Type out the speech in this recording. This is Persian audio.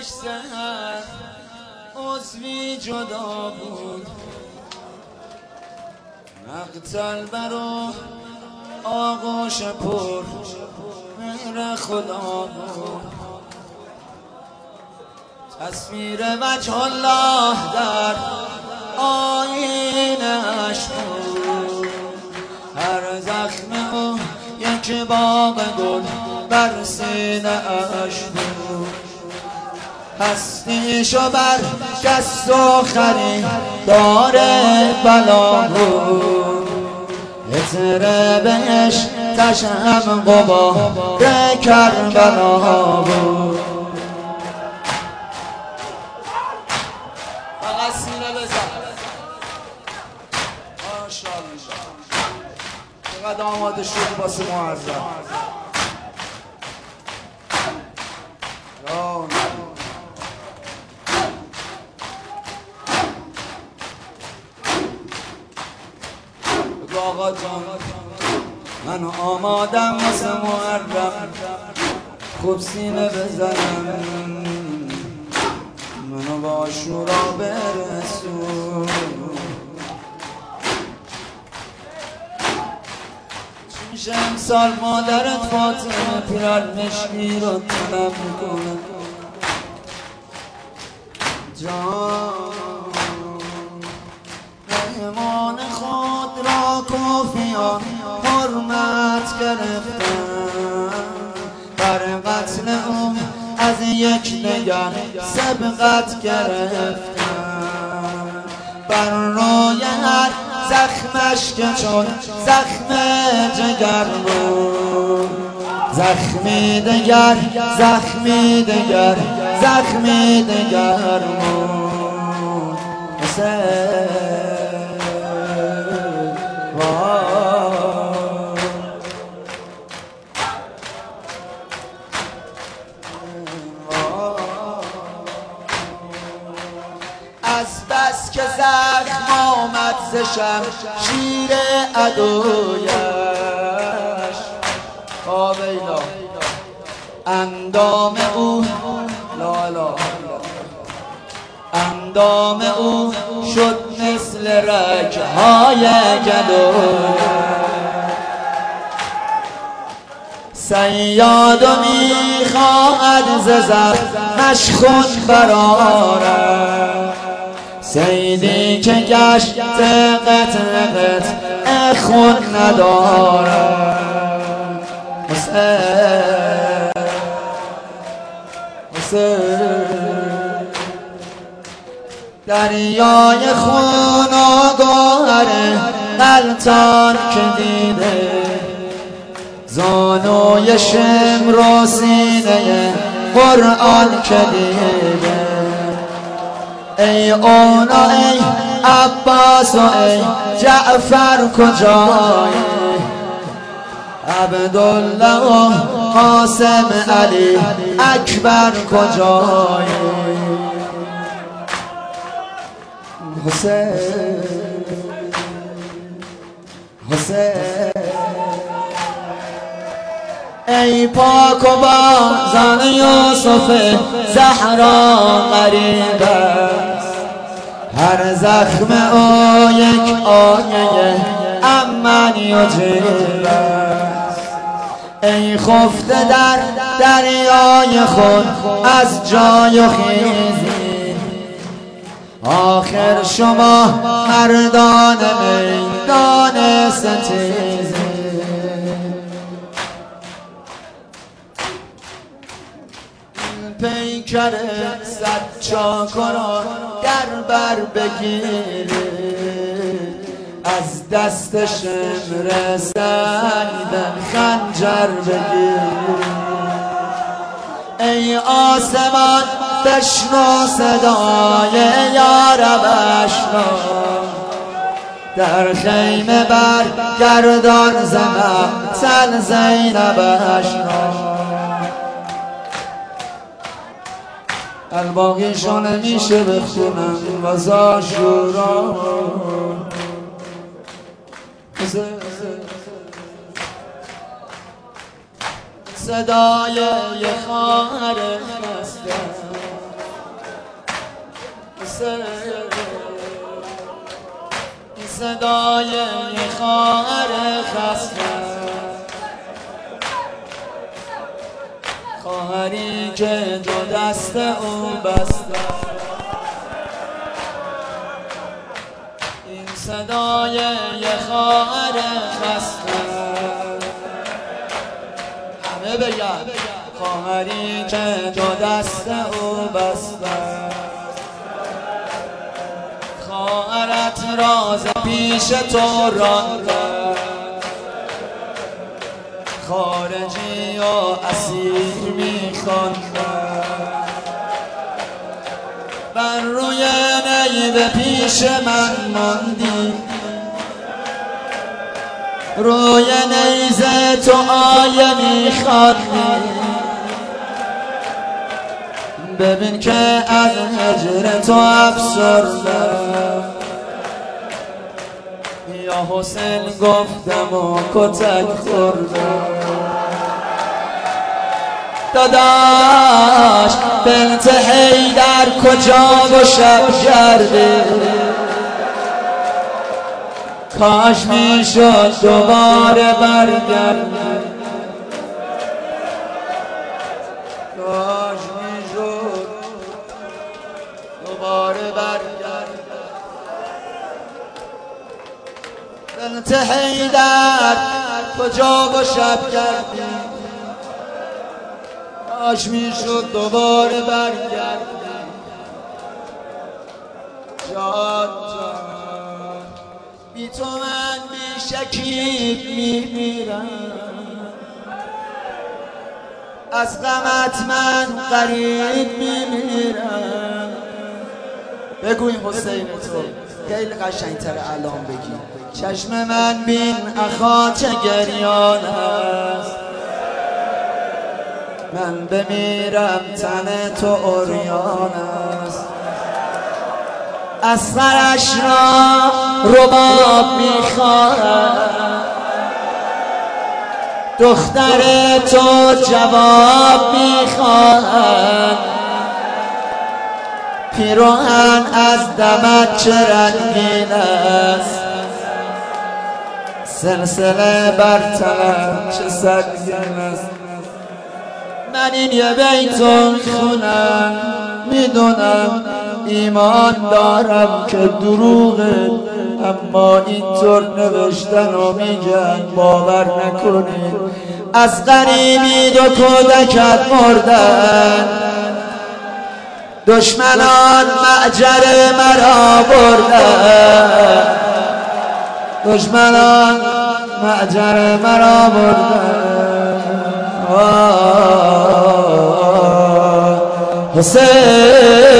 گلش سهر عضوی جدا بود، مقتل برو آغوش پر مهر خدا بود، تصویر وجه الله در آینه‌اش بود، هر زخم او یک باغ گل بر سینه‌اش بود، هستیشو بر دست و خریدار بلا بود، عطر بهشتش هم غبار کربلا بود. فقط سینه بزن. ماشاءالله چقدر آماده شدی واسه معرض. آقا جان من آمادم واسه محرم، خوب سینه بزنم منو با شورا برسون، چی میشه امسال مادرت فاطمه پیرال مشکی رو طلب میکنه جان، مهمان خود را کافیان حرمت گرفتن، بر قتل او از یک نگر سبقت گرفتن، بر روی هر زخمش که چون زخم جگر بود، زخمی دگر زخمی دگر زخمی دگر بود، از بس که زخم آمد ز شمشیر عدویش، آویلا اندام او لا لا اندام او شد مثل رگ‌های گلو، صیاد میخواهد ز زخمش خون برآرد، صیدی که گشت قطع قطع خون ندارد، حسین دریای خون و گوهر غلطان که دیده، زانوی شمر و سینه قرآن که دیده، ای اونا ای عباس و ای جعفر کجایی، عبدالله و قاسم علی اکبر کجایی، حسین حسین ای پاک و بازان یوسف زهرا غریب است، هر زخم او یک آیه امن یجیب است، ای خفته در دریای خود از جای و خیزی، آخر شما مردان میدان ستیزی، پیکر صد چاکران در بر بگیرید، از دست شمر سعیدن خنجر بگیرید، ای آسمان بشنو صدای یارب اشنا، در خیمه بر گردان زمقتل زینب اشنا، الباقیشو نمیشه بخونم وزا شورا، صدای یه خواهر خسته این صدای یه خواهر خسته، خواهری که دو دست او بسته. این صدای یه خواهر خسته، همه بگن خواهری که دو دست او بسته. خواهرت راز پیش تو رانده، خارجی و اسیر میخوانده. بر روی نیده پیش من ماندی، روی نیزه تو آیه میخواندی. ببین که از هجر تو افسردم، یا حسین گفتم و کتک خوردم. داداش بنت حیدر کجا و شب گرده، کاش میشد دوباره برگرده، کاش میشد دوباره برگرده. بنت حیدر کجا و شب گردی، کاش میشد دوباره برگردی. جان جان بی تو من بی شکیب میمیرم، از غمت من غریب میمیرم. بگو این حسین تو خیلی قشنگتر الان بگی. چشم من بین اخا چه گریان است، من بمیرم تن تو عریان است. از سرش را رباب میخواهم، دختر تو جواب میخواهم. پیراهن از دمت چه رنگین است، سلسله بر تنم چه سنگین است. من این یه بیتون خونم، میدونم ایمان دارم که دروغه، اما اینطور نوشتن و میگن باور نکنید. از غریبی دو کودکت مردن، دشمنان معجر مرا بردن، دشمنان معجر مرا بردن. حسین